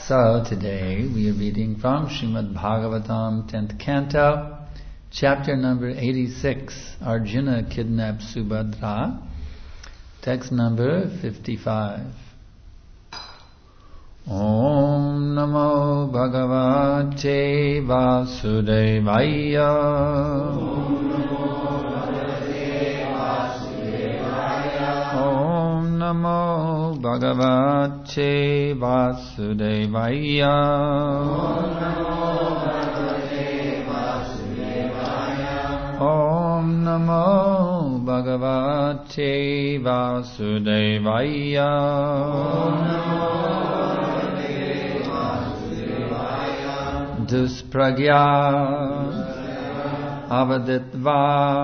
So today we are reading from Srimad Bhagavatam, 10th Canto, chapter number 86, Arjuna kidnaps Subhadra, text number 55. Om Namo Bhagavate Vasudevaya. Om Namo Bhagavate Vasudevaya. Om Namo Bhagavate Vasudevaya. Duspragya avaditva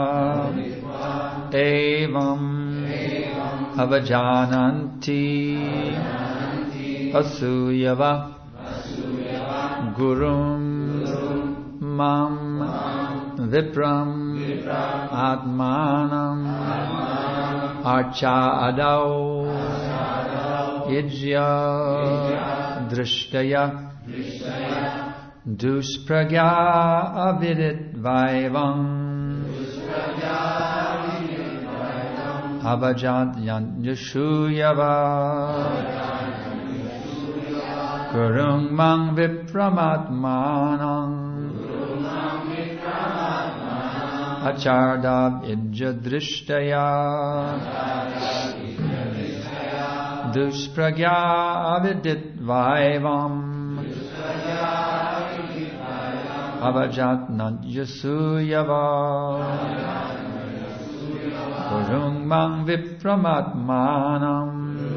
evam avajananti asuyava gurum mam vipram atmanam archadau ijya drishtaya Duspragya avidit vaivam avajat yanyashuyava kurung mang vipramatmanam achardab ijadrishtaya Duspragya avidit vaivam avajat nanjasuyava kurung mang vipramatmanam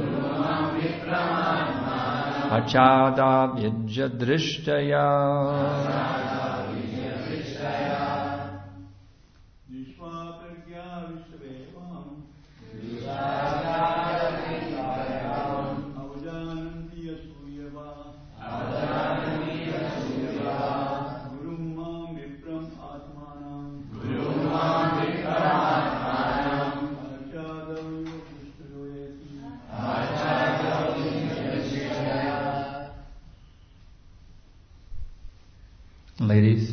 achadab ijadrishtaya. Ladies.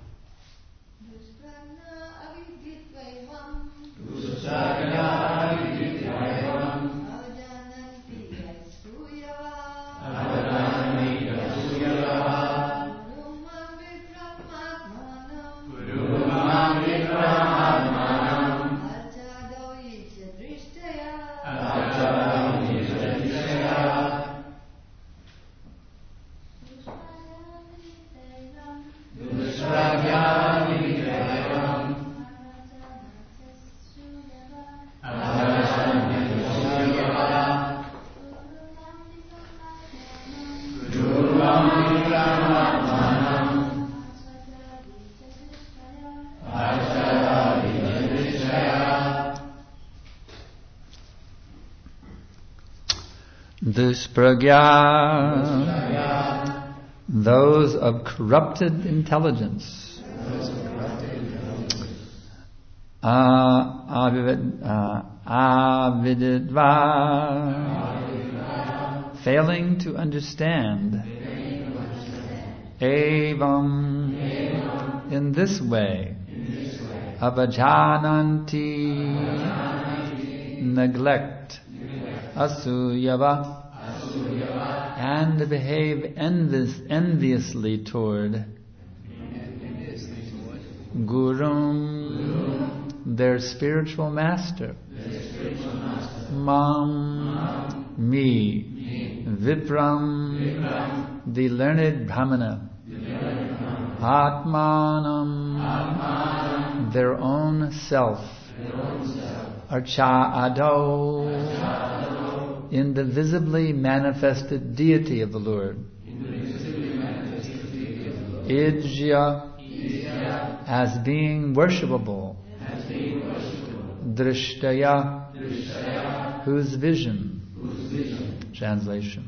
Duspragya, those of corrupted intelligence. Avididva, failing to understand. Evam, in this way. Avajananti, neglect. Asuyava, and behave enviously toward Gurum, their spiritual master. Mam, me. Vipram, the learned Brahmana. Atmanam, their own self. Archadau, in the visibly manifested deity of the Lord. Ijya, as being worshipable. Drishtaya, whose vision. Translation.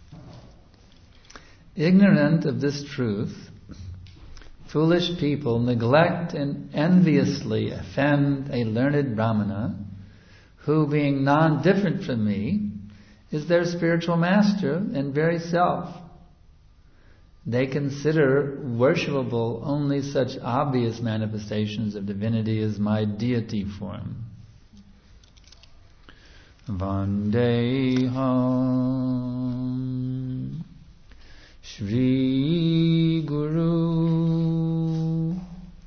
Ignorant of this truth, foolish people neglect and enviously offend a learned Brahmana, who, being non-different from me, is their spiritual master and very self. they consider worshipable only such obvious manifestations of divinity as my deity form. Vandeham Shri Guru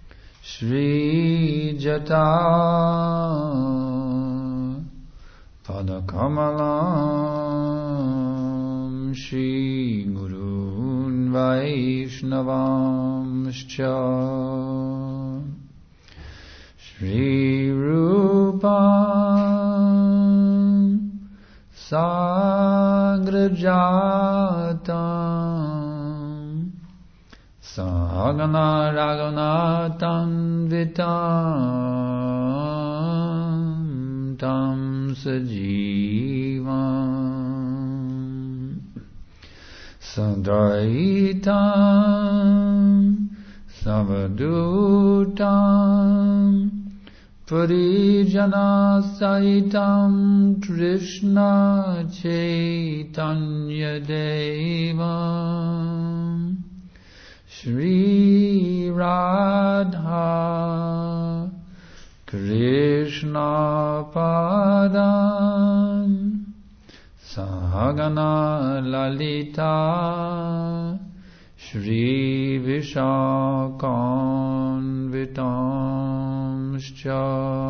Shri Jata Padakamalam Shri Gurun Vaishnavamscha Shri Rupam Sagrajatam Sagana Raghunatam Vitam Tam Sajivam Sadaitam Savadutam Parijana Saitam Krishna Chaitanya Devam Shri Radha Krishna Padan Sahagana Lalita Shri Vishakanvitamscha.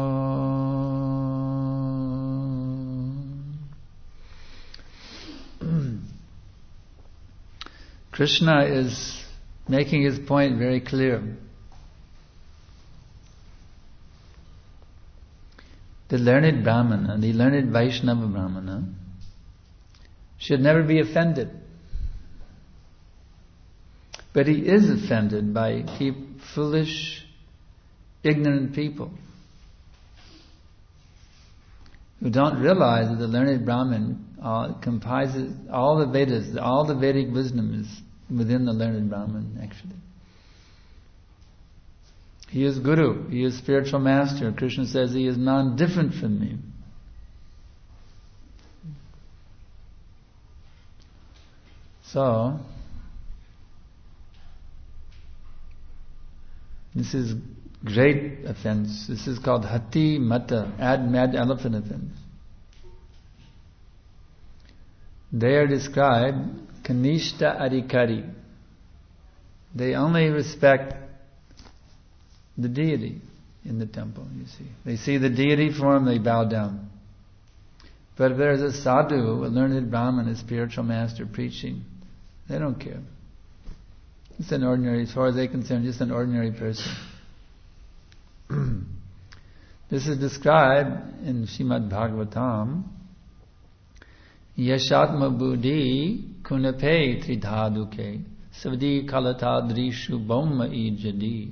Krishna is making his point very clear. The learned Brahmana, the learned Vaishnava Brahmana, should never be offended. But he is offended by foolish, ignorant people who don't realize that the learned Brahman comprises all the Vedas, all the Vedic wisdom is within the learned Brahman, actually. He is Guru, he is spiritual master. Krishna says he is non-different from me. So, this is great offense. This is called Hati Mata, mad elephant offense. They are described Kanishta Adhikari. They only respect the deity in the temple, you see. They see the deity form, they bow down. But if there's a sadhu, a learned Brahman, a spiritual master preaching, they don't care. It's an ordinary, as far as they're concerned, just an ordinary person. This is described in Srimad Bhagavatam. Yashatma buddhi kunape tridhaduke savadi kalatadrishu bomma ijadi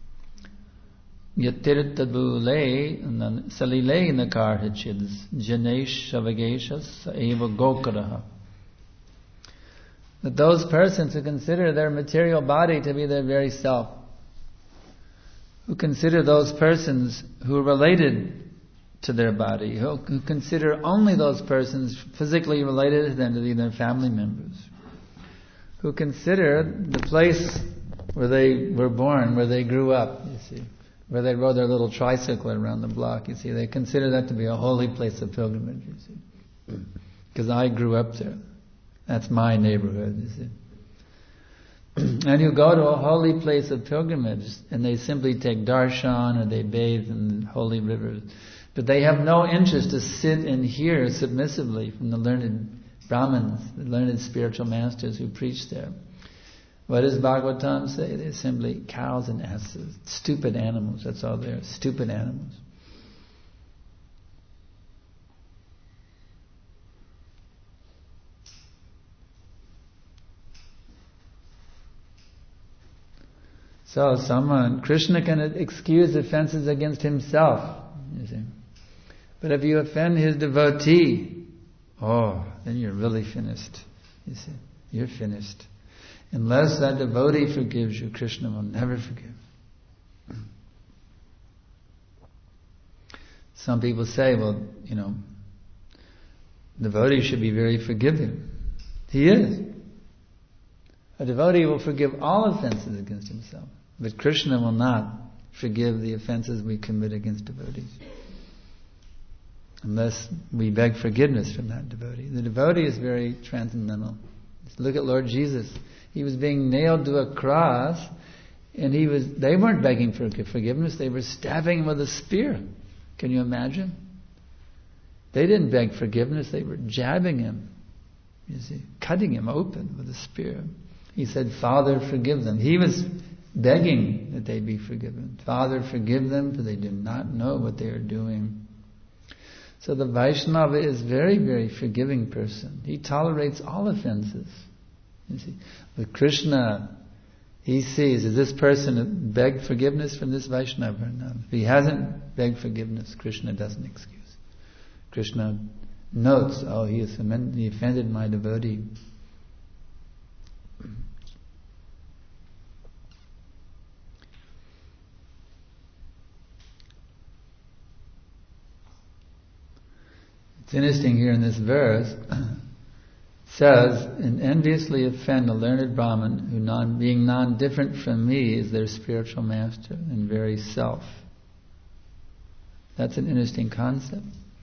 yatirtadbule salile nakarhachids janesh savageshas eva gokaraha. That those persons who consider their material body to be their very self, who consider those persons who are related to their body, who consider only those persons physically related to them to be their family members, who consider the place where they were born, where they grew up, you see, where they rode their little tricycle around the block, you see, they consider that to be a holy place of pilgrimage, you see. Because I grew up there. That's my neighborhood, you see. And you go to a holy place of pilgrimage and they simply take darshan or they bathe in holy rivers. But they have no interest to sit and hear submissively from the learned Brahmins, the learned spiritual masters who preach there. What does Bhagavatam say? They're simply cows and asses, stupid animals, that's all they are, stupid animals. So Krishna can excuse offenses against himself, you see. But if you offend his devotee, then you're really finished, you see. You're finished. Unless that devotee forgives you, Krishna will never forgive. Some people say, devotee should be very forgiving. He is. A devotee will forgive all offenses against himself, but Krishna will not forgive the offenses we commit against devotees, unless we beg forgiveness from that devotee. The devotee is very transcendental. Just look at Lord Jesus. He was being nailed to a cross, and they weren't begging for forgiveness, they were stabbing him with a spear. Can you imagine? They didn't beg forgiveness, they were jabbing him. You see, cutting him open with a spear. He said, Father, forgive them. He was begging that they be forgiven. Father, forgive them, for they do not know what they are doing. So the Vaishnava is very, very forgiving person. He tolerates all offenses. You see, with Krishna, he sees, is this person begged forgiveness from this Vaishnava or not? If he hasn't begged forgiveness, Krishna doesn't excuse. Krishna notes, he offended my devotee. It's interesting here in this verse, it says, and enviously offend a learned Brahmin who being non-different from me is their spiritual master and very self. That's an interesting concept.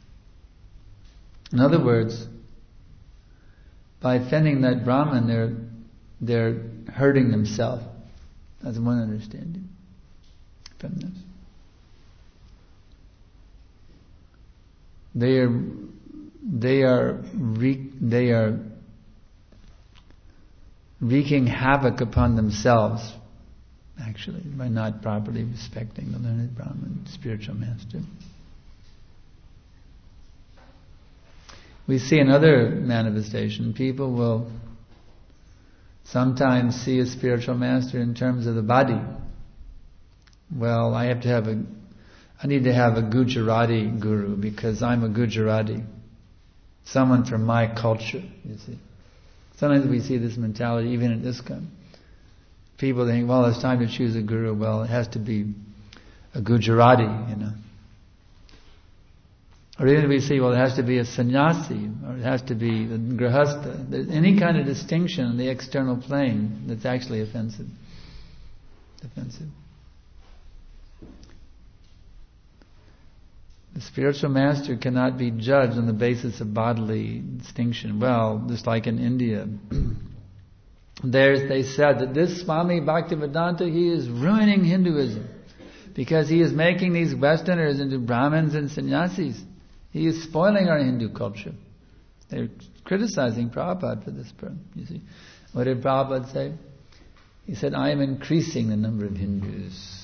In other words, by offending that Brahmin, they're hurting themselves. That's one understanding from this. They are wreaking havoc upon themselves, actually, by not properly respecting the learned Brahmin, spiritual master. We see another manifestation. People will sometimes see a spiritual master in terms of the body. Well, I need to have a Gujarati guru because I'm a Gujarati. Someone from my culture, you see. Sometimes we see this mentality even in ISKCON. People think, well, it's time to choose a guru. Well, it has to be a Gujarati, you know. Or even we see, well, it has to be a sannyasi, or it has to be a grihastha. There's any kind of distinction in the external plane that's actually offensive. The spiritual master cannot be judged on the basis of bodily distinction. Well, just like in India, they said that this Swami Bhaktivedanta, he is ruining Hinduism because he is making these Westerners into Brahmins and sannyasis. He is spoiling our Hindu culture. They're criticizing Prabhupada for this. You see, what did Prabhupada say? He said, I am increasing the number of Hindus.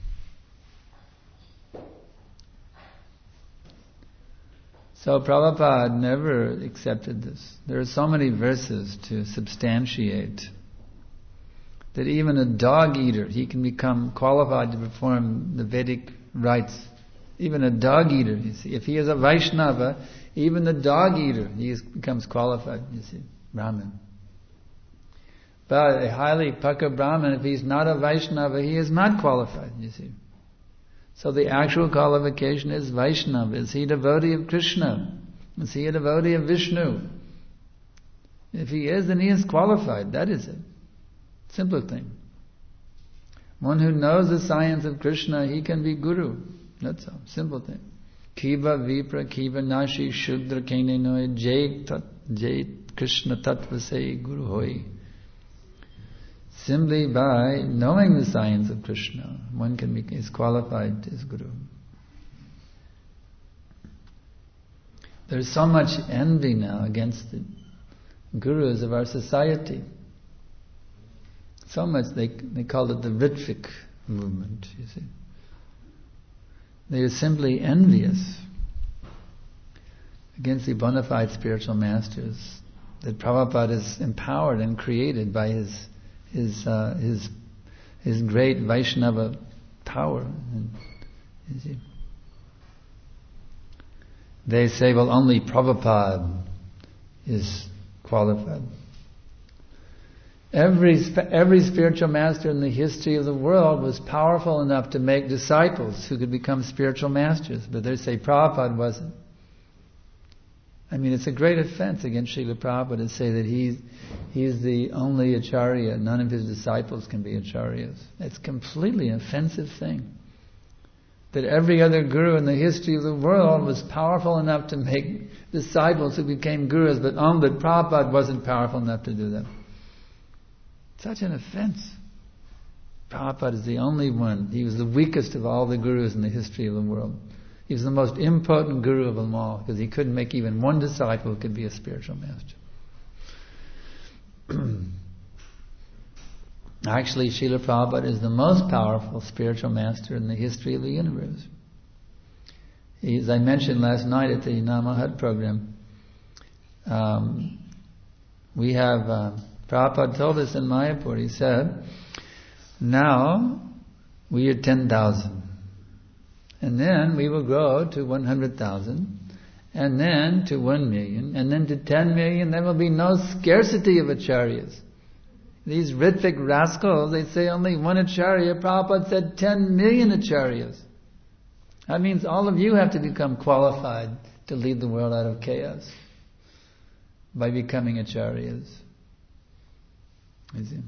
So Prabhupada never accepted this. There are so many verses to substantiate that even a dog eater, he can become qualified to perform the Vedic rites. Even a dog eater, you see. If he is a Vaishnava, even the dog eater, he becomes qualified, you see, Brahmin. But a highly Paka Brahmin, if he's not a Vaishnava, he is not qualified, you see. So the actual qualification is Vaishnava. Is he a devotee of Krishna? Is he a devotee of Vishnu? If he is, then he is qualified. That is it. Simple thing. One who knows the science of Krishna, he can be guru. That's all. Simple thing. Kiva vipra kiva nashi shudra kene noy jay Krishna tattva se guru hoy. Simply by knowing the science of Krishna, one is qualified as guru. There's so much envy now against the gurus of our society. So much they call it the Ritvik movement, you see. They are simply envious against the bona fide spiritual masters that Prabhupada is empowered and created by his great Vaishnava power. And, you see, they say, well, only Prabhupada is qualified. Every spiritual master in the history of the world was powerful enough to make disciples who could become spiritual masters, but they say Prabhupada wasn't. I mean, it's a great offense against Srila Prabhupada to say that he's the only acharya. None of his disciples can be acharyas. It's completely an offensive thing. That every other guru in the history of the world was powerful enough to make disciples who became gurus, but Prabhupada wasn't powerful enough to do that. Such an offense. Prabhupada is the only one. He was the weakest of all the gurus in the history of the world. He was the most impotent guru of them all, because he couldn't make even one disciple who could be a spiritual master. Actually, Srila Prabhupada is the most powerful spiritual master in the history of the universe. As I mentioned last night at the Namahat program, we have, Prabhupada told us in Mayapur, he said, now we are 10,000. And then we will grow to 100,000, and then to 1 million, and then to 10 million. There will be no scarcity of acharyas. These Ritvik rascals, they say only one acharya. Prabhupada said 10 million acharyas. That means all of you have to become qualified to lead the world out of chaos by becoming acharyas. You see?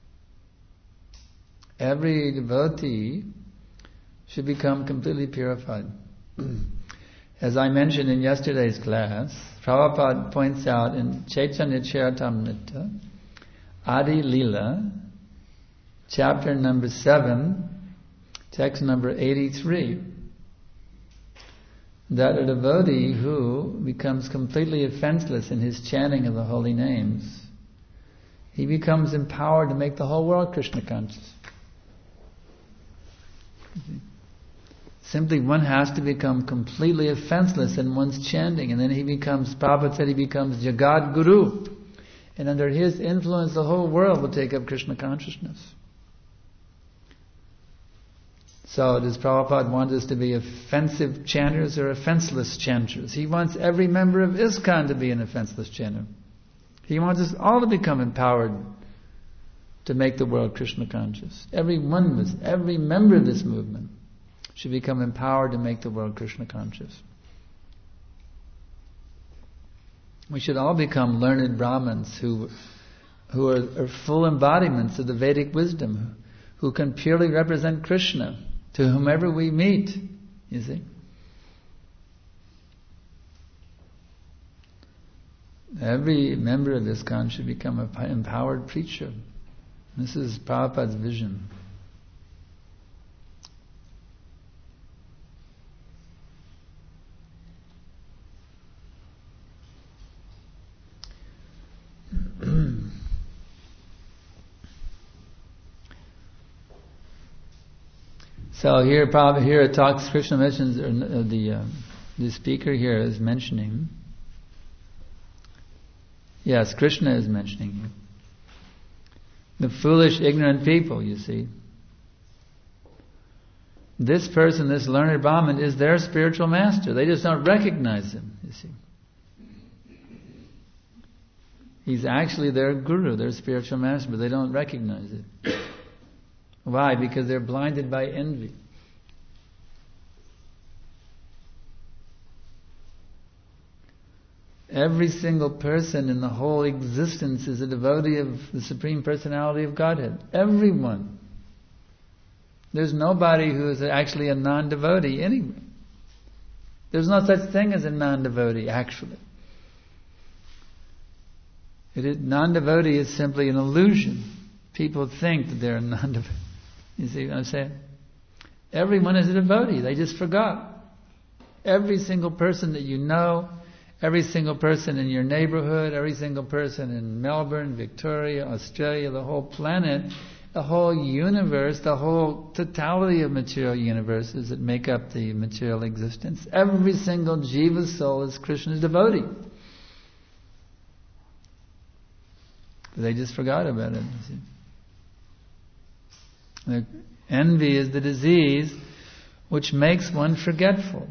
Every devotee should become completely purified. As I mentioned in yesterday's class, Prabhupada points out in Chaitanya Charitamrita, Adi Lila, chapter number 7, text number 83, that a devotee who becomes completely offenseless in his chanting of the holy names, he becomes empowered to make the whole world Krishna conscious. Simply one has to become completely offenseless in one's chanting, and then he becomes, Prabhupada said, he becomes Jagat Guru. And under his influence the whole world will take up Krishna consciousness. So does Prabhupada want us to be offensive chanters or offenseless chanters? He wants every member of ISKCON to be an offenseless chanter. He wants us all to become empowered to make the world Krishna conscious. Every member of this movement should become empowered to make the world Krishna conscious. We should all become learned Brahmins who are full embodiments of the Vedic wisdom, who can purely represent Krishna to whomever we meet, you see. Every member of ISKCON should become an empowered preacher. This is Prabhupada's vision. So here it talks, Krishna mentions, the speaker here is mentioning, yes, Krishna is mentioning here, the foolish, ignorant people, you see. This person, this learned Brahmin, is their spiritual master. They just don't recognize him, you see. He's actually their guru, their spiritual master, but they don't recognize it. Why? Because they're blinded by envy. Every single person in the whole existence is a devotee of the Supreme Personality of Godhead. Everyone. There's nobody who is actually a non-devotee anyway. There's no such thing as a non-devotee, actually. Non-devotee is simply an illusion. People think that they're a non-devotee. You see what I'm saying? Everyone is a devotee. They just forgot. Every single person that you know, every single person in your neighborhood, every single person in Melbourne, Victoria, Australia, the whole planet, the whole universe, the whole totality of material universes that make up the material existence. Every single jiva soul is Krishna's devotee. But they just forgot about it. You see. The envy is the disease which makes one forgetful.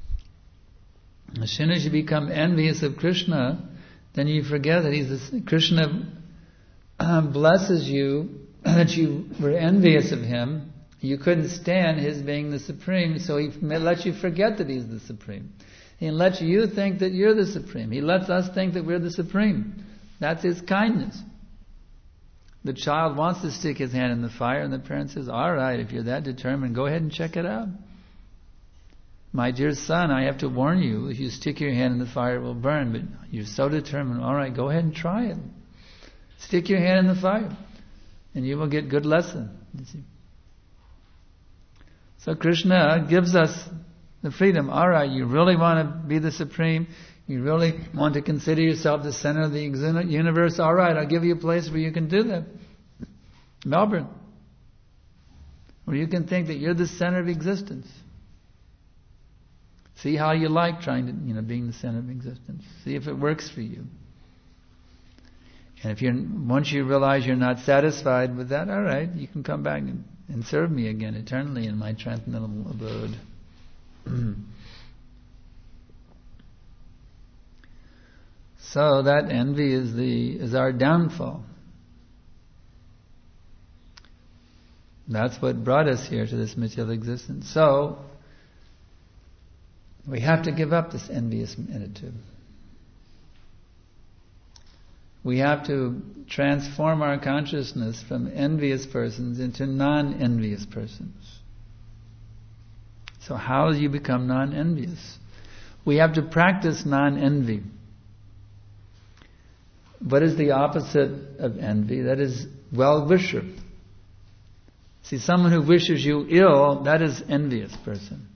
As soon as you become envious of Krishna, then you forget that Krishna blesses you, that you were envious of him. You couldn't stand his being the Supreme, so he lets you forget that he's the Supreme. He lets you think that you're the Supreme. He lets us think that we're the Supreme. That's His kindness. The child wants to stick his hand in the fire, and the parent says, all right, if you're that determined, go ahead and check it out. My dear son, I have to warn you, if you stick your hand in the fire, it will burn, but you're so determined, all right, go ahead and try it. Stick your hand in the fire, and you will get good lesson. You see. So Krishna gives us the freedom. All right, you really want to be the Supreme, you really want to consider yourself the center of the universe, all right, I'll give you a place where you can do that. Melbourne. Where you can think that you're the center of existence. See how you like trying to, being the center of existence. See if it works for you. And once you realize you're not satisfied with that, all right, you can come back and serve me again eternally in my transcendental abode. So that envy is our downfall. That's what brought us here to this material existence. So we have to give up this envious attitude. We have to transform our consciousness from envious persons into non-envious persons. So how do you become non-envious? We have to practice non-envy. What is the opposite of envy? That is well-wisher. See, someone who wishes you ill, that is envious person.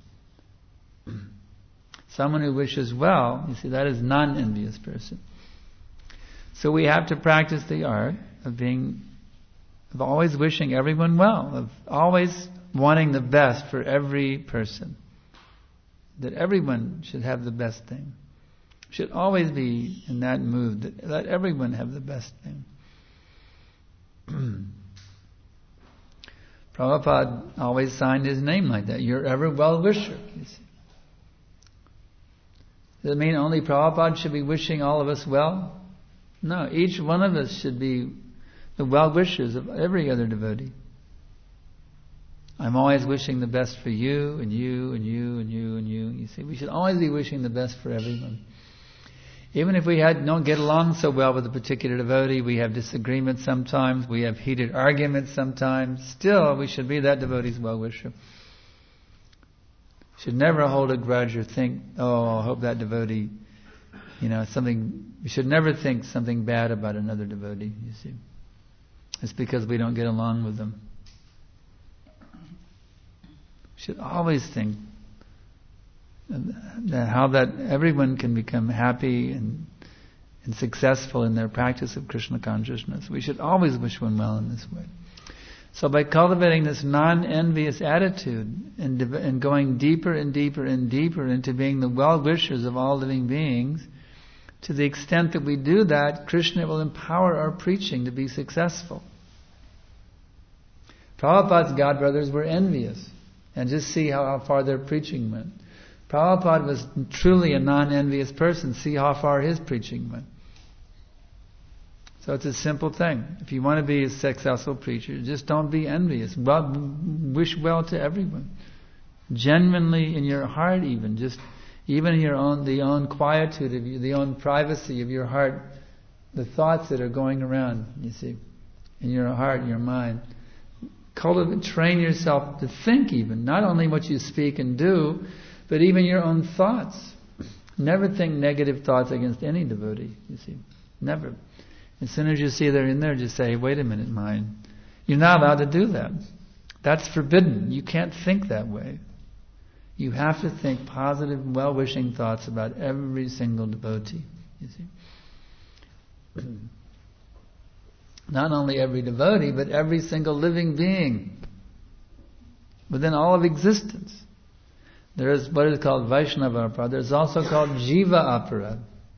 Someone who wishes well, you see, that is non-envious person. So we have to practice the art of always wishing everyone well, of always wanting the best for every person. That everyone should have the best thing. Should always be in that mood, that let everyone have the best thing. Prabhupada always signed his name like that. You're ever well-wisher, you see. Does it mean only Prabhupada should be wishing all of us well? No, each one of us should be the well-wishers of every other devotee. I'm always wishing the best for you, and you, and you, and you, and you. You see, we should always be wishing the best for everyone. Even if we don't get along so well with a particular devotee, we have disagreements sometimes, we have heated arguments sometimes, still we should be that devotee's well-wisher. Should never hold a grudge or think, oh, I hope that devotee, we should never think something bad about another devotee, you see. It's because we don't get along with them. We should always think how that everyone can become happy and successful in their practice of Krishna consciousness. We should always wish one well in this way. So by cultivating this non-envious attitude and going deeper and deeper and deeper into being the well-wishers of all living beings, to the extent that we do that, Krishna will empower our preaching to be successful. Prabhupada's godbrothers were envious, and just see how far their preaching went. Prabhupada was truly a non-envious person. See how far his preaching went. So it's a simple thing. If you want to be a successful preacher, just don't be envious. Wish well to everyone. Genuinely in your heart even. Even in the own quietude of you, the own privacy of your heart, the thoughts that are going around, you see, in your heart, in your mind. Train yourself to think even, not only what you speak and do, but even your own thoughts. Never think negative thoughts against any devotee, you see. Never. As soon as you see they're in there, just say, wait a minute, mind. You're not allowed to do that. That's forbidden. You can't think that way. You have to think positive, well-wishing thoughts about every single devotee, you see. Not only every devotee, but every single living being within all of existence. There is what is called Vaishnava Apara. There is also called Jiva Apara.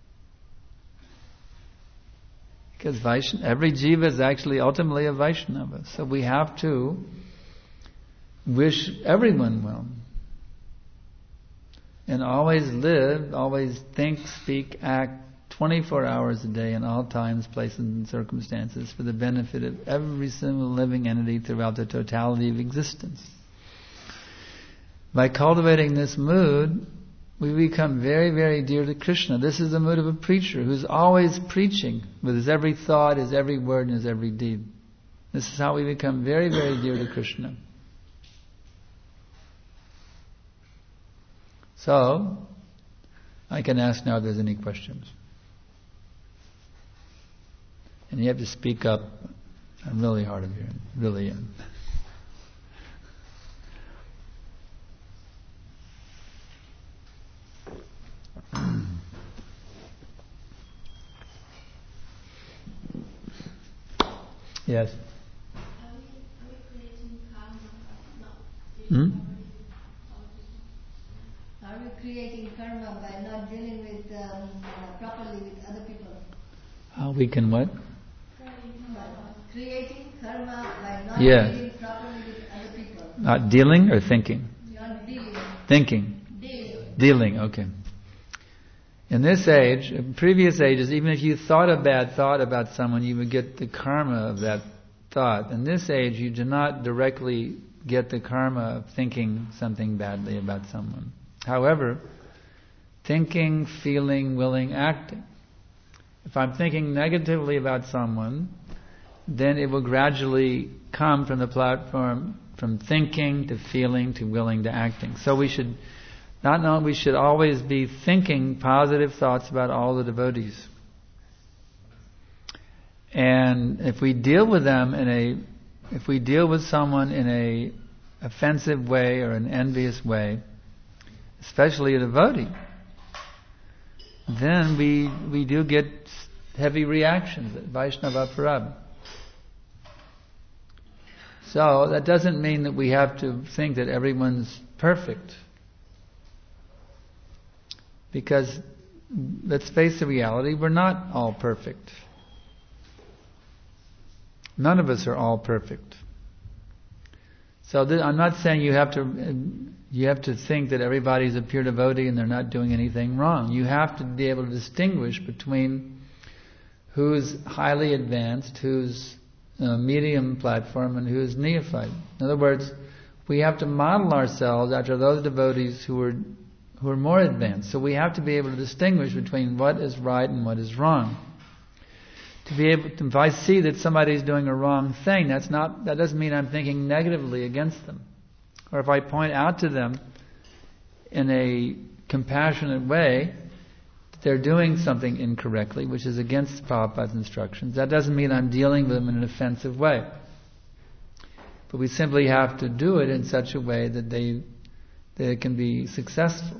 Because every Jiva is actually ultimately a Vaishnava. So we have to wish everyone well. And always think, speak, act 24 hours a day in all times, places and circumstances for the benefit of every single living entity throughout the totality of existence. By cultivating this mood, we become very, very dear to Krishna. This is the mood of a preacher who's always preaching with his every thought, his every word, and his every deed. This is how we become very, very dear to Krishna. So, I can ask now if there's any questions. And you have to speak up. I'm really hard of hearing. Really am. Yes. Are we creating karma by not Hmm? Are we creating karma by not dealing with properly with other people? How we can what? Creating karma by not Yeah. dealing properly with other people. Not dealing or thinking? Not dealing. Thinking. Dealing. Dealing, okay. In this age, in previous ages, even if you thought a bad thought about someone, you would get the karma of that thought. In this age, you do not directly get the karma of thinking something badly about someone. However, thinking, feeling, willing, acting. If I'm thinking negatively about someone, then it will gradually come from the platform from thinking to feeling to willing to acting. So we should we should always be thinking positive thoughts about all the devotees. And if we deal with them if we deal with someone in a offensive way or an envious way, especially a devotee, then we do get heavy reactions at Vaishnava Parab. So that doesn't mean that we have to think that everyone's perfect. Because, let's face the reality, we're not all perfect. None of us are all perfect. So I'm not saying you have to think that everybody's a pure devotee and they're not doing anything wrong. You have to be able to distinguish between who's highly advanced, who's medium platform, and who's neophyte. In other words, we have to model ourselves after those devotees who are more advanced. So we have to be able to distinguish between what is right and what is wrong. To be able to, if I see that somebody's doing a wrong thing, that doesn't mean I'm thinking negatively against them. Or if I point out to them in a compassionate way that they're doing something incorrectly, which is against Prabhupada's instructions, that doesn't mean I'm dealing with them in an offensive way. But we simply have to do it in such a way that they can be successful.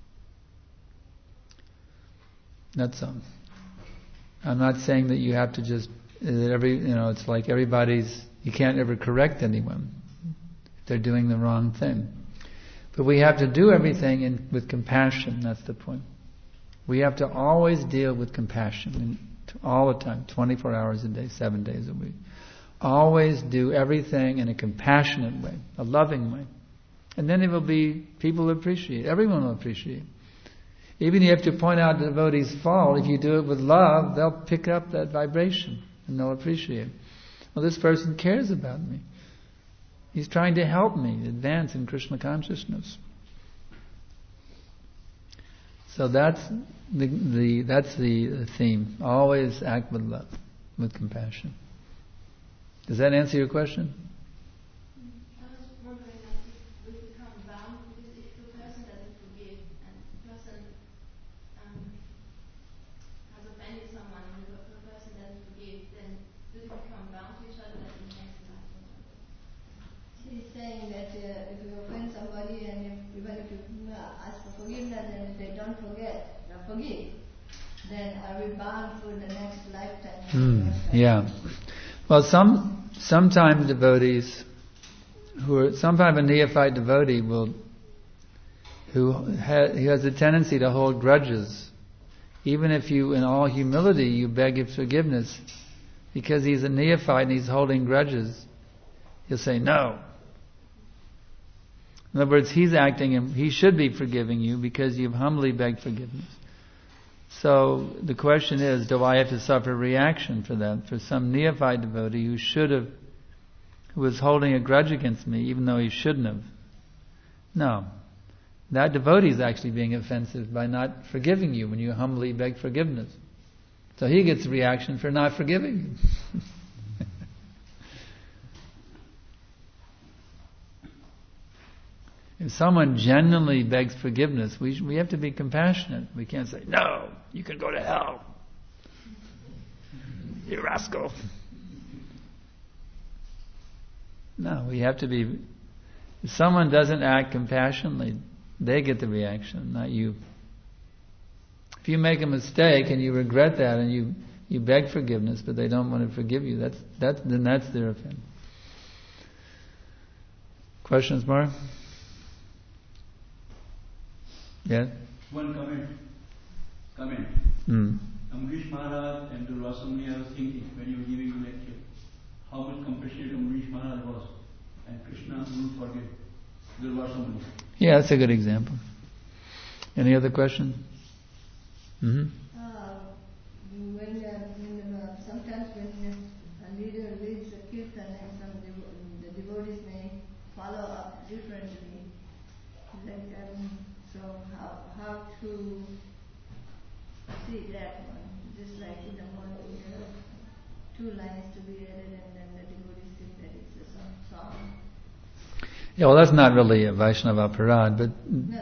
That's all. I'm not saying that you have to just it's like you can't ever correct anyone if they're doing the wrong thing. But we have to do everything with compassion. That's the point. We have to always deal with compassion all the time, 24 hours a day, 7 days a week. Always do everything in a compassionate way, a loving way. And then people will appreciate. Everyone will appreciate. Even if you have to point out the devotee's fault, if you do it with love, they'll pick up that vibration and they'll appreciate. Well, this person cares about me. He's trying to help me advance in Krishna consciousness. So that's the theme. Always act with love, with compassion. Does that answer your question? Forgive, then are we bound for the next lifetime? Yeah. Well, sometimes devotees sometimes a neophyte devotee who has a tendency to hold grudges, even if you, in all humility, you beg his forgiveness, because he's a neophyte and he's holding grudges, he'll say no. In other words, he should be forgiving you because you've humbly begged forgiveness. So the question is, do I have to suffer reaction for that? For some neophyte devotee who was holding a grudge against me, even though he shouldn't have? No. that devotee is actually being offensive by not forgiving you when you humbly beg forgiveness. So he gets a reaction for not forgiving you. If someone genuinely begs forgiveness, we have to be compassionate. We can't say, "No, you can go to hell, you rascal." No, we have to be... If someone doesn't act compassionately, they get the reaction, not you. If you make a mistake and you regret that and you beg forgiveness, but they don't want to forgive you, then that's their offense. Questions more? Yeah? One comment. Amrish Maharaj and Durvasamuni, I was thinking when you were giving the lecture, how much compassionate Amrish Maharaj was, and Krishna wouldn't forgive Durvasamuni. Yeah, that's a good example. Any other question? Sometimes when a leader leads a kirtan and the devotees may follow up differently. So how to see that one? Just like in the morning, there are 2 lines to be added, and then the devotees think that it's a song. Yeah, well, that's not really a Vaishnava Aparad, but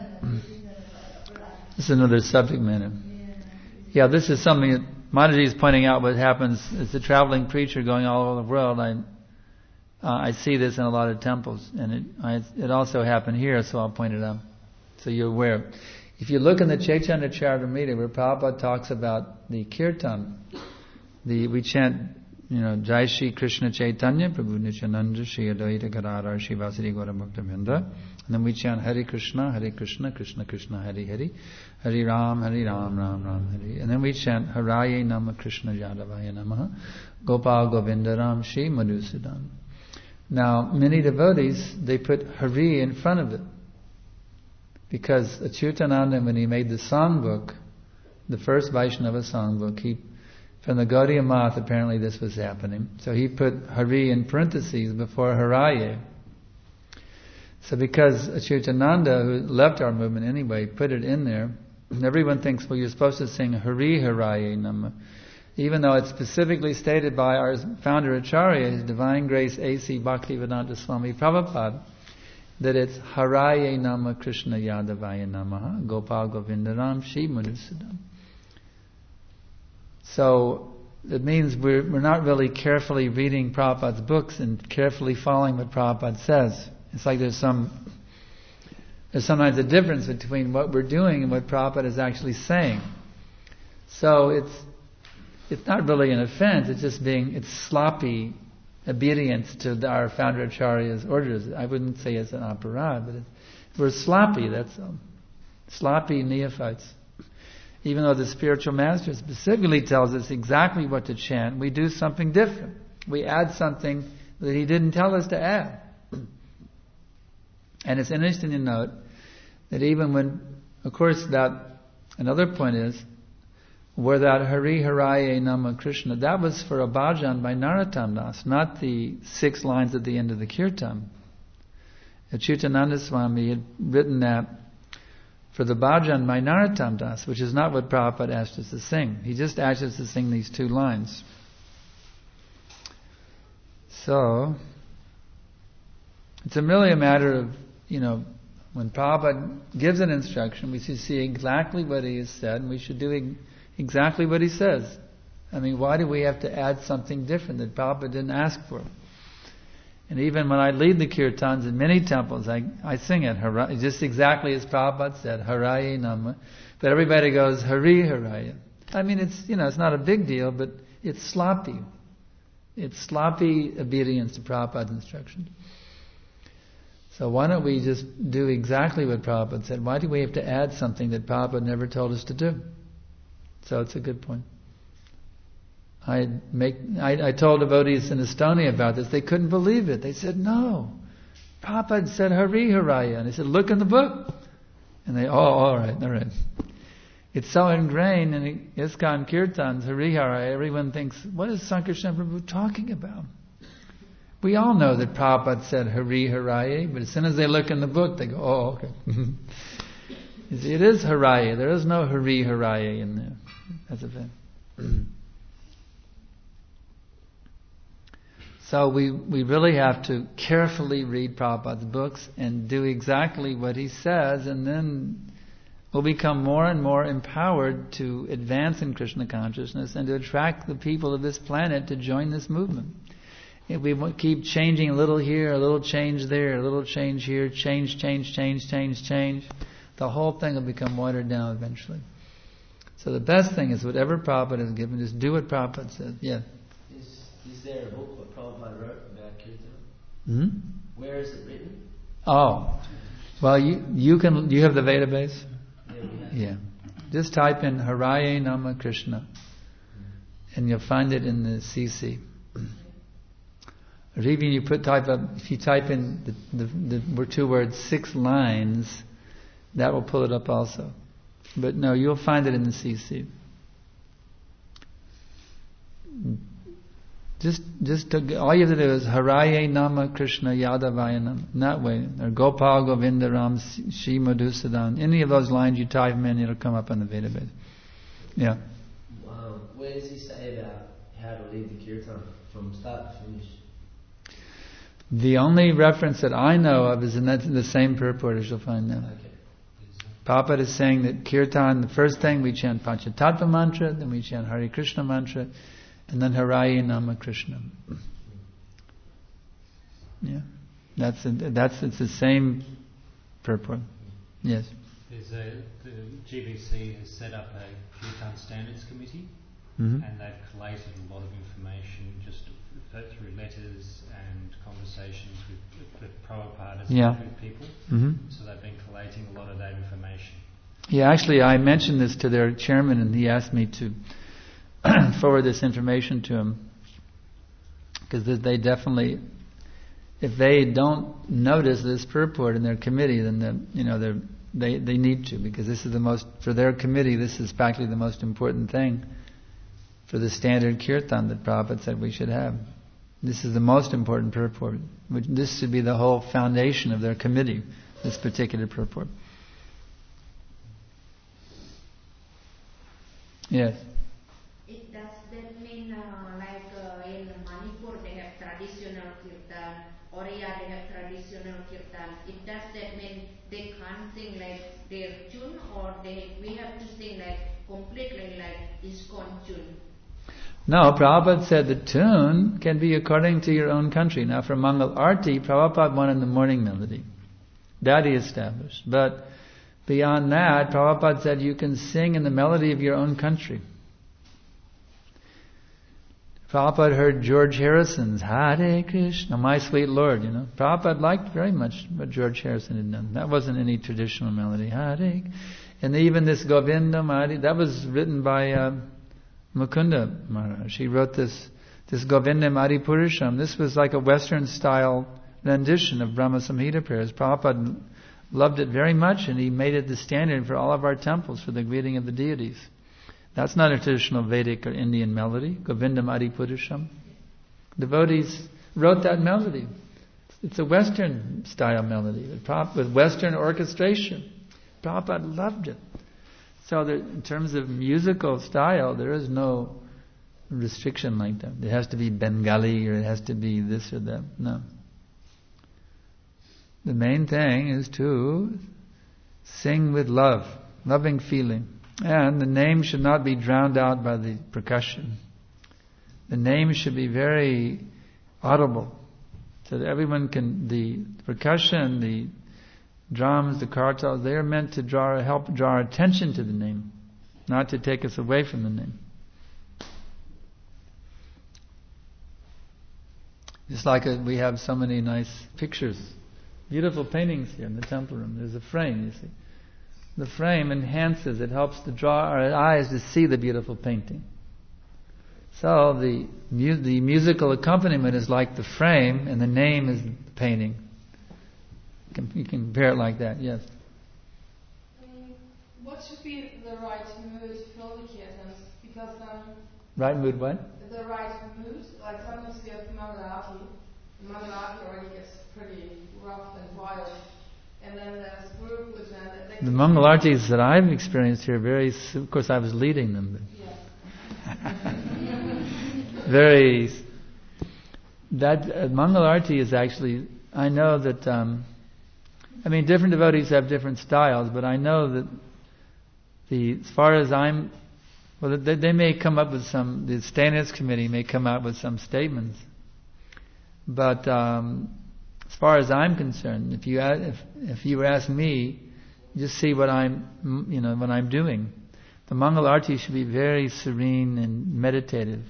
this is another subject matter. Yeah, this is something that Mataji is pointing out. What happens as a traveling preacher going all over the world, I see this in a lot of temples, and it also happened here, so I'll point it out, so you're aware. If you look in the Chaitanya Charitamrita, where Prabhupada talks about the kirtan, we chant, Jai Shri Krishna Chaitanya Prabhu Nityananda Shri Advaita Gadadhar Shri Vasudeva Gaura Bhaktivinoda, and then we chant Hare Krishna Krishna Krishna Hare Hare, Hare Ram Ram Ram Hare, and then we chant Haraye Nama Krishna Yadavaya Namaha Gopal Govinda Ram Shri Madhusudan. Now, many devotees, they put Hari in front of it, because Achyutananda, when he made the songbook, the first Vaishnava songbook, from the Gaudiya Math, apparently this was happening. So he put Hari in parentheses before Haraye. So because Achyutananda, who left our movement anyway, put it in there, everyone thinks, well, you're supposed to sing Hari Haraye Nama. Even though it's specifically stated by our founder Acharya, His Divine Grace A.C. Bhaktivedanta Swami Prabhupada, that it's Haraye Nama Krishna Yadavaya Namaha Gopal Govindaram Shri Madhusudan. So it means we're not really carefully reading Prabhupada's books and carefully following what Prabhupada says. It's like there's sometimes a difference between what we're doing and what Prabhupada is actually saying. So it's not really an offense, it's sloppy obedience to our founder Acharya's orders. I wouldn't say it's an aparad, but we're sloppy, that's all. Sloppy neophytes. Even though the spiritual master specifically tells us exactly what to chant, we do something different. We add something that he didn't tell us to add. And it's interesting to note that even when, of course, another point is, where that Hari Haraye Nama Krishna, that was for a bhajan by Narottam Das, not the 6 lines at the end of the kirtan. Achyutananda Swami had written that for the bhajan by Narottam Das, which is not what Prabhupada asked us to sing. He just asked us to sing these 2 lines. So, it's really a matter of, when Prabhupada gives an instruction, we should see exactly what he has said, and we should do exactly what he says. I mean, why do we have to add something different that Prabhupada didn't ask for? And even when I lead the kirtans in many temples, I sing it just exactly as Prabhupada said, Haraye Nama. But everybody goes, Hari Haraye. I mean, it's not a big deal, but it's sloppy. It's sloppy obedience to Prabhupada's instructions. So why don't we just do exactly what Prabhupada said? Why do we have to add something that Prabhupada never told us to do? So it's a good point. I told devotees in Estonia about this. They couldn't believe it. They said, no. Prabhupada said Hari Haraya. And I said, look in the book. And they, all right. It's so ingrained in ISKCON Kirtans, Hari Haraya, everyone thinks, what is Sankarshan Prabhu talking about? We all know that Prabhupada said Hari Haraya, but as soon as they look in the book, they go, oh, okay. You see, it is Haraye. There is no Hari Haraye in there. That's a thing. So we really have to carefully read Prabhupada's books and do exactly what he says, and then we'll become more and more empowered to advance in Krishna consciousness and to attract the people of this planet to join this movement. If we keep changing a little here, a little change there, a little change here, change, the whole thing will become watered down eventually. So the best thing is whatever Prabhupada has given, just do what Prabhupada says. Yeah. Is there a book that Prabhupada wrote about Kirtan? Hmm? Where is it written? Oh, well, you have the Veda base? Yeah, we have. Yeah. Just type in Haraye Nama Krishna, and you'll find it in the CC. Or even if you type in the two words, 6 lines, that will pull it up also. But no, you'll find it in the CC. All you have to do is Haraye Nama Krishna Yadavaya Nama. In that way. Or Gopal Govinda Ram Shri Madhusudan. Any of those lines you type them in, it'll come up on the database. Yeah. Where does he say about how to lead the kirtan from start to finish? The only reference that I know of is in the same purport as you'll find now. Okay. Prabhupada is saying that kirtan, the first thing we chant Panchatattva mantra, then we chant Hare Krishna mantra, and then Haraye Nama Krishna. Yeah, it's the same purport. Yes. The GBC has set up a Kirtan Standards Committee, Mm-hmm. and they've collated a lot of information just through letters and conversations with Prabhupada and with people. Mm-hmm. So they've been collating a lot of that information. Yeah, actually, I mentioned this to their chairman, and he asked me to forward this information to him, because they definitely, if they don't notice this purport in their committee, then they need to, because this is for their committee, this is practically the most important thing for the standard kirtan that Prabhupada said we should have. This is the most important purport. This should be the whole foundation of their committee, this particular purport. Yes. Does that mean in Manipur they have traditional kirtan, Oriya they have traditional kirtan? Does that mean they can't sing like their tune, or we have to sing like completely like ISKCON tune? No, Prabhupada said the tune can be according to your own country. Now for Mangal Arti, Prabhupada wanted the morning melody. That he established. But beyond that, Prabhupada said you can sing in the melody of your own country. Prabhupada heard George Harrison's Hare Krishna, My Sweet Lord, Prabhupada liked very much what George Harrison had done. That wasn't any traditional melody. Hare. And even this Govinda Mari, that was written by Mukunda Maharaj. He wrote this Govinda Mari Purusham. This was like a Western style rendition of Brahma Samhita prayers. Prabhupada loved it very much, and he made it the standard for all of our temples for the greeting of the deities. That's not a traditional Vedic or Indian melody, Govinda Mari Purusham. Devotees wrote that melody. It's a Western style melody with Western orchestration. Prabhupada loved it. So in terms of musical style, there is no restriction like that. It has to be Bengali or it has to be this or that. No. The main thing is to sing with love, loving feeling. And the name should not be drowned out by the percussion. The name should be very audible, so that everyone the percussion, the drums, the kartals, they are meant to help draw our attention to the name, not to take us away from the name. Just like we have so many nice pictures, beautiful paintings here in the temple room. There's a frame, you see. The frame enhances, it helps to draw our eyes to see the beautiful painting. So the musical accompaniment is like the frame, and the name is the painting. You can compare it like that, yes. What should be the right mood to fill the kirtans? Because right mood what? The right mood, like sometimes we have Mangalati. Mangalati already gets pretty rough and wild. And then there's Guru Puja. The Mangal Aartis that I've experienced here, of course I was leading them, but that Mangal Aarti is actually, I know that, different devotees have different styles, but I know that as far as they may come up with the standards committee may come out with some statements, but as far as I'm concerned, if you ask me, just see what I'm doing. The Mangal Aarti should be very serene and meditative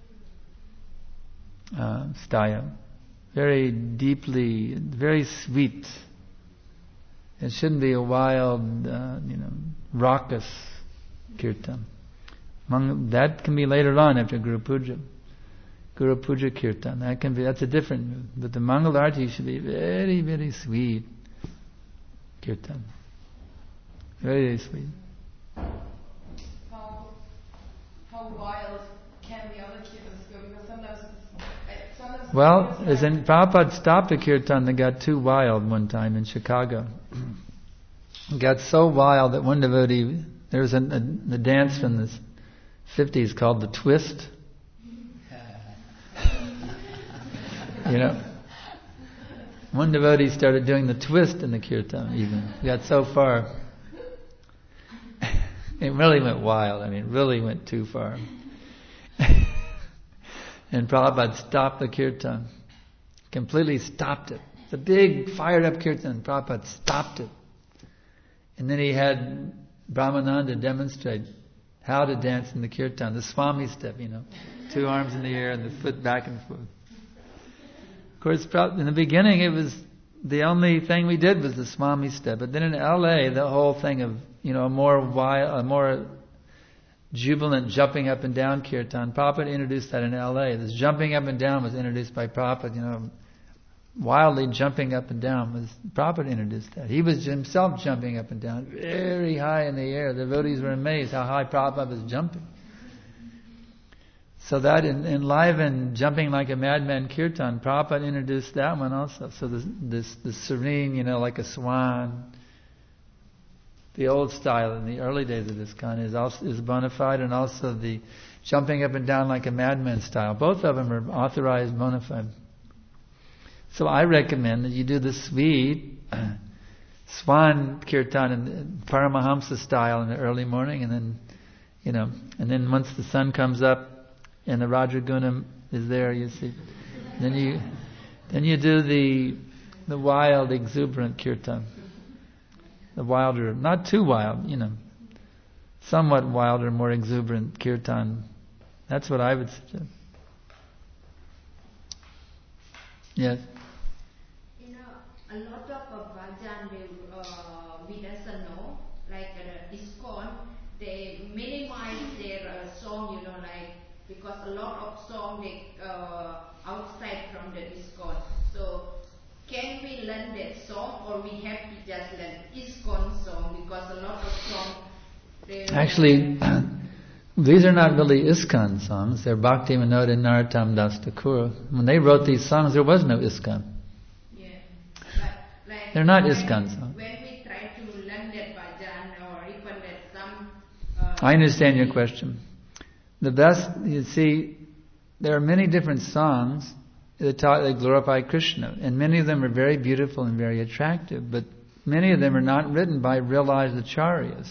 style, very deeply, very sweet. It shouldn't be a wild, raucous kirtan. That can be later on after Guru Puja. Guru Puja kirtan. That's a different mood. But the Mangal Aarti should be very, very sweet kirtan. Very, very sweet. How wild can the other kirtans go? Because sometimes Prabhupada stopped a kirtan that got too wild one time in Chicago. It got so wild that one devotee, there was a dance from the 50s called the twist. One devotee started doing the twist in the kirtan even. It got so far. It really went wild. It really went too far. And Prabhupada stopped the kirtan. Completely stopped it. It's a big fired up kirtan. Prabhupada stopped it. And then he had Brahmananda demonstrate how to dance in the kirtan. The Swami step, 2 arms in the air and the foot back and forth. Of course, in the beginning it was, the only thing we did was the Swami step. But then in LA, the whole thing of, a more jubilant jumping up and down kirtan, Prabhupada introduced that in LA. This jumping up and down was introduced by Prabhupada, wildly jumping up and down. Prabhupada introduced that. He was himself jumping up and down, very high in the air. The devotees were amazed how high Prabhupada was jumping. So that enlivened jumping like a madman kirtan. Prabhupada introduced that one also. So this serene, like a swan. The old style in the early days of ISKCON is bona fide, and also the jumping up and down like a madman style. Both of them are authorized bona fide. So I recommend that you do the sweet swan kirtan in Paramahamsa style in the early morning, and then once the sun comes up and the Rajagunam is there, you see, then you do the wild, exuberant kirtan. The wilder, not too wild, somewhat wilder, more exuberant kirtan. That's what I would suggest. Yes? A lot of bhajan, we doesn't know, like ISKCON, they minimize their song, because a lot of song they outside from the ISKCON. So can we learn that song, or we have to just learn ISKCON song, because a lot of songs... Actually, these are not really ISKCON songs. They're Bhaktivinoda and Narottam Das Thakur. When they wrote these songs, there was no ISKCON. Yeah. But they're not ISKCON songs. When we try to learn that bhajan, or even that some... I understand your question. The best, you see, there are many different songs that glorify Krishna, and many of them are very beautiful and very attractive, but many of them are not written by realized acharyas.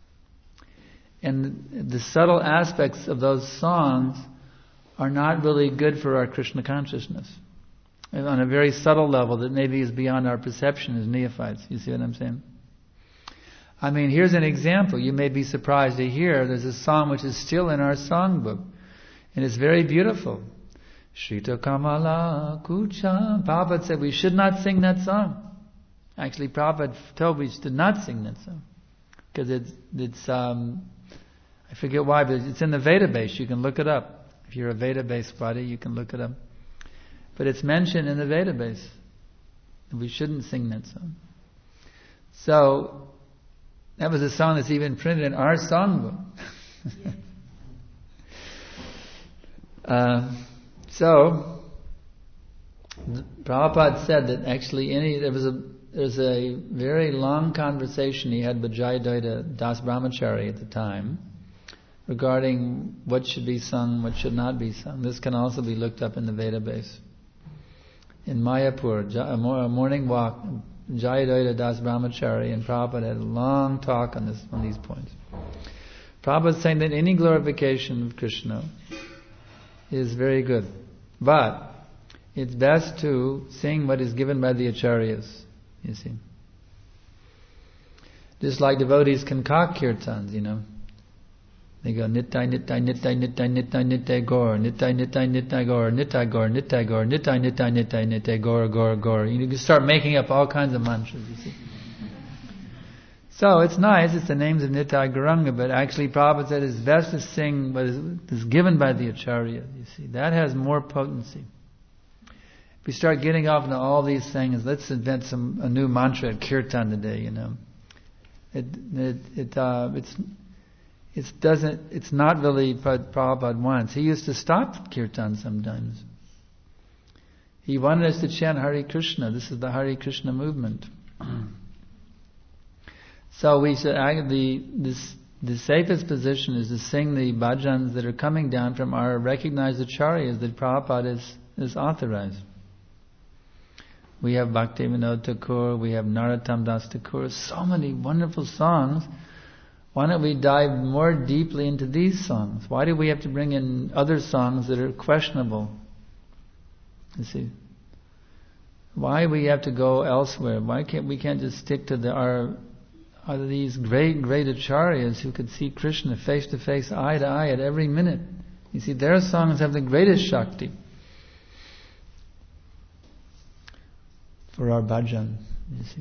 And the subtle aspects of those songs are not really good for our Krishna consciousness. On a very subtle level that maybe is beyond our perception as neophytes. You see what I'm saying? Here's an example. You may be surprised to hear there's a song which is still in our songbook, and it's very beautiful. Shrita Kamala Kucha. Prabhupada said we should not sing that song. Actually, Prabhupada told we should not sing that song. Because it's I forget why, but it's in the Veda base. You can look it up. If you're a Veda base buddy, you can look it up. But it's mentioned in the Veda base. We shouldn't sing that song. So, that was a song that's even printed in our songbook. So, Prabhupada said that actually there was there's a very long conversation he had with Jayadvaita Das Brahmachari at the time regarding what should be sung, what should not be sung. This can also be looked up in the Vedabase. In Mayapur, a morning walk, Jayadvaita Das Brahmachari and Prabhupada had a long talk on these points. Prabhupada is saying that any glorification of Krishna is very good, but it's best to sing what is given by the acharyas, you see. Just like devotees concoct kirtans, They go nittai, nittai, nittai, nittai, nittai, nittai, gaur, nittai, nittai, nittai, gaur, nittai, gaur, nittai, gaur, nittai, nittai, nittai, nittai, gaur, gaur, gaur. You start making up all kinds of mantras, you see. So it's nice, it's the names of Nittai Gauranga, but actually Prabhupada said it's best to sing what is given by the acharya, you see. That has more potency. If we start getting off into all these things, let's invent a new mantra at Kirtan today, It's not really what Prabhupada wants. He used to stop Kirtan sometimes. He wanted us to chant Hare Krishna. This is the Hare Krishna movement. So we should the safest position is to sing the bhajans that are coming down from our recognized acharyas that Prabhupada is authorized. We have Bhaktivinoda Thakur, we have Narottam Das Thakur, so many wonderful songs. Why don't we dive more deeply into these songs? Why do we have to bring in other songs that are questionable? You see, why we have to go elsewhere? Why can't we just stick to these great acharyas who could see Krishna face to face, eye to eye at every minute? You see, their songs have the greatest Shakti for our bhajan. You see.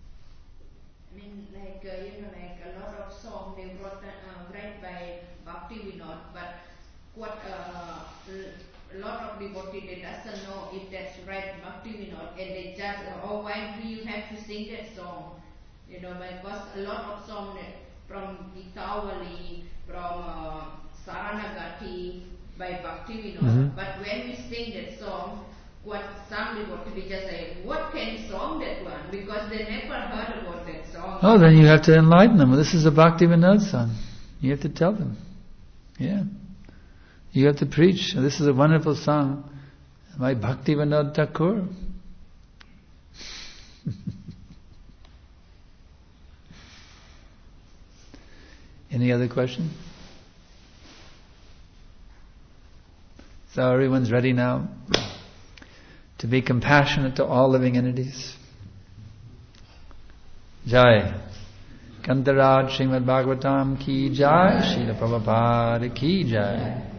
A lot of devotees they doesn't know if that's right Bhaktivinoda, and they just why do you have to sing that song? Because a lot of songs from Gitavali, from Saranagati by Bhaktivinoda, but when we sing that song, some devotees just say, what kind of song that one? Because they never heard about that song. Oh, then you have to enlighten them. This is a Bhaktivinoda song. You have to tell them. Yeah. You have to preach. This is a wonderful song by Bhaktivinoda Thakur. Any other question? So everyone's ready now to be compassionate to all living entities. Jai. Kantaraj Srimad Bhagavatam ki jai. Srila Prabhupada ki jai.